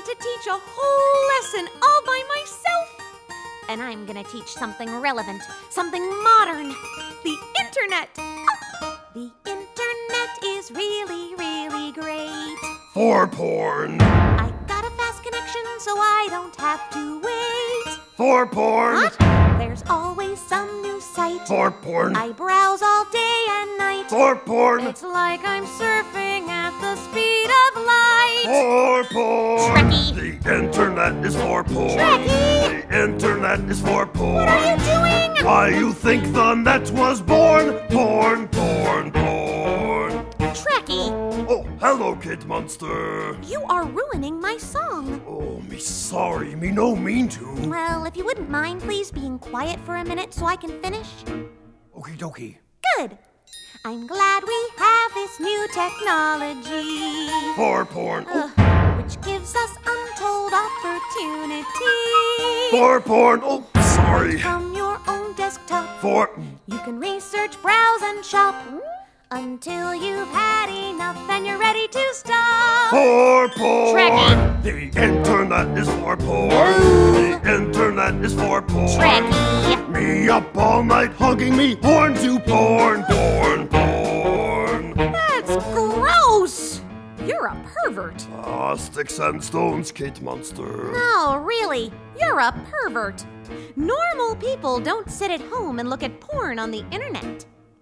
to teach a whole lesson all by myself. And I'm gonna teach something relevant, something modern. The internet. The internet is really, really great. For porn. I got a fast connection so I don't have to wait. For porn. What? There's always some new site. For porn. I browse all day and night. For porn. It's like I'm surfing at the speed of light. For porn. Trekkie. The internet is for porn. Trekkie. The internet is for porn. What are you doing? Why you think the net was born? Porn, porn, porn. Trekkie, Oh, hello, Kid Monster. you are ruining my song. Oh, me sorry, me no mean to. Well, if you wouldn't mind, please being quiet for a minute so I can finish. Okie dokie. Good. I'm glad we have this new technology. For porn. Which gives us untold opportunity. For porn. Oh, sorry. From your own desktop, For. you can research, browse, and shop until you've had enough and you're ready to stop. For porn. Trekkie. The internet is for porn. The internet is for porn. Trekkie. Me up all night hugging me horn to porn, porn, porn. That's gross. You're a pervert. Ah, sticks and stones, Kate Monster. No, really, you're a pervert. Normal people don't sit at home and look at porn on the internet.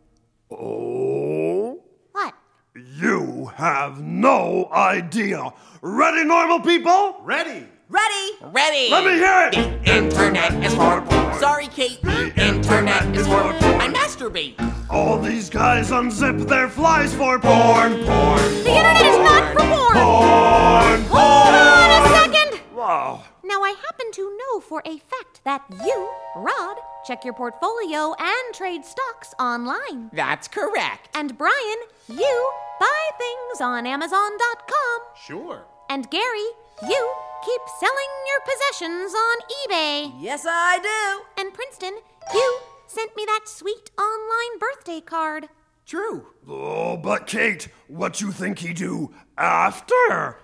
Oh? What? You have no idea. Ready, normal people? Ready! Ready! Let me hear it! The internet is for porn. Sorry, Kate. The internet is for porn. I masturbate. All these guys unzip their flies for porn, porn. The internet is not for porn. Porn, Hold on a second. Wow. Now, I happen to know for a fact that you, Rod, check your portfolio and trade stocks online. That's correct. And Brian, you buy things on Amazon.com. Sure. And Gary, you keep selling your possessions on eBay. Yes, I do. And Princeton, you sent me that sweet online birthday card. True. Oh, but Kate, what you think he do after?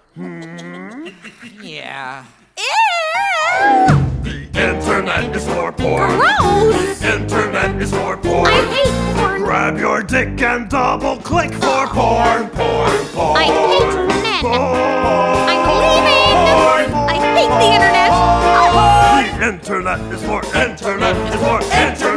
Yeah. Ew! The internet is for porn. Gross! The internet is for porn. I hate porn. Grab your dick and double click for porn, porn, porn. I hate men. Porn. I'm leaving. I hate the internet. The internet is for internet is for internet.